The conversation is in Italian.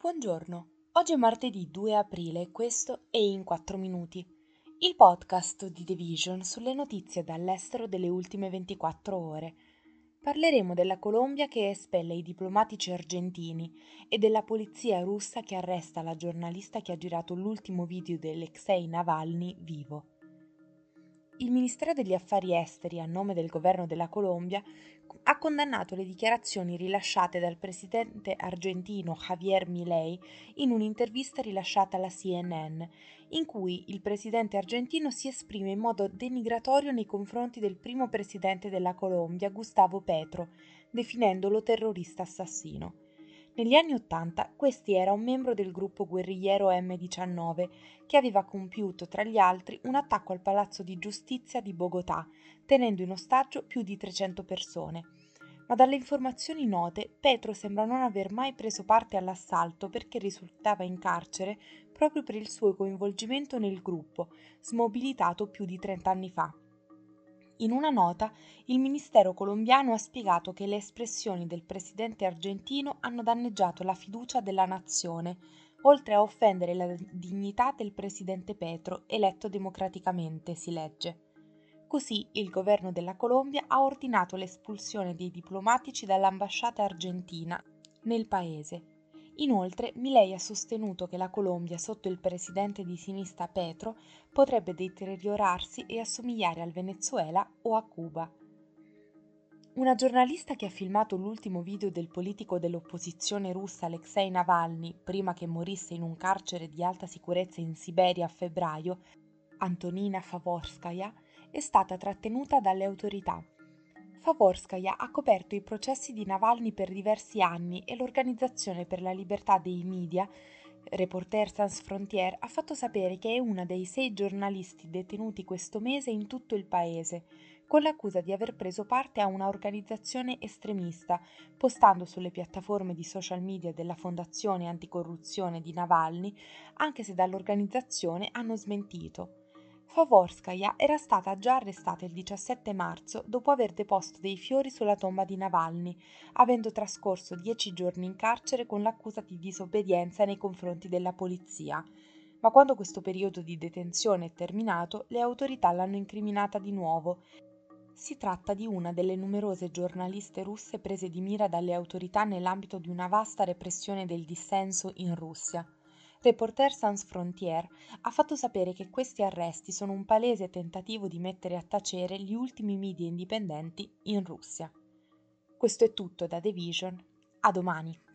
Buongiorno, oggi è martedì 2 aprile e questo è In 4 Minuti, il podcast di The Vision sulle notizie dall'estero delle ultime 24 ore. Parleremo della Colombia che espelle i diplomatici argentini e della polizia russa che arresta la giornalista che ha girato l'ultimo video di Alexei Navalny vivo. Il Ministero degli Affari Esteri, a nome del governo della Colombia, ha condannato le dichiarazioni rilasciate dal presidente argentino Javier Milei in un'intervista rilasciata alla CNN, in cui il presidente argentino si esprime in modo denigratorio nei confronti del primo presidente della Colombia, Gustavo Petro, definendolo terrorista assassino. Negli anni Ottanta questi era un membro del gruppo guerrigliero M19 che aveva compiuto, tra gli altri, un attacco al Palazzo di Giustizia di Bogotà, tenendo in ostaggio più di 300 persone. Ma dalle informazioni note, Petro sembra non aver mai preso parte all'assalto perché risultava in carcere proprio per il suo coinvolgimento nel gruppo, smobilitato più di 30 anni fa. In una nota, il Ministero colombiano ha spiegato che le espressioni del presidente argentino hanno danneggiato la fiducia della nazione, oltre a offendere la dignità del presidente Petro, eletto democraticamente, si legge. Così il governo della Colombia ha ordinato l'espulsione dei diplomatici dall'ambasciata argentina nel paese. Inoltre, Milei ha sostenuto che la Colombia, sotto il presidente di sinistra Petro, potrebbe deteriorarsi e assomigliare al Venezuela o a Cuba. Una giornalista che ha filmato l'ultimo video del politico dell'opposizione russa Alexei Navalny prima che morisse in un carcere di alta sicurezza in Siberia a febbraio, Antonina Favorskaya, è stata trattenuta dalle autorità. Favorskaya ha coperto i processi di Navalny per diversi anni e l'Organizzazione per la libertà dei media, Reporters Sans Frontières, ha fatto sapere che è una dei 6 giornalisti detenuti questo mese in tutto il paese, con l'accusa di aver preso parte a una organizzazione estremista, postando sulle piattaforme di social media della Fondazione Anticorruzione di Navalny, anche se dall'organizzazione hanno smentito. Favorskaya era stata già arrestata il 17 marzo dopo aver deposto dei fiori sulla tomba di Navalny, avendo trascorso 10 giorni in carcere con l'accusa di disobbedienza nei confronti della polizia. Ma quando questo periodo di detenzione è terminato, le autorità l'hanno incriminata di nuovo. Si tratta di una delle numerose giornaliste russe prese di mira dalle autorità nell'ambito di una vasta repressione del dissenso in Russia. Reporters Sans Frontières ha fatto sapere che questi arresti sono un palese tentativo di mettere a tacere gli ultimi media indipendenti in Russia. Questo è tutto da The Vision. A domani.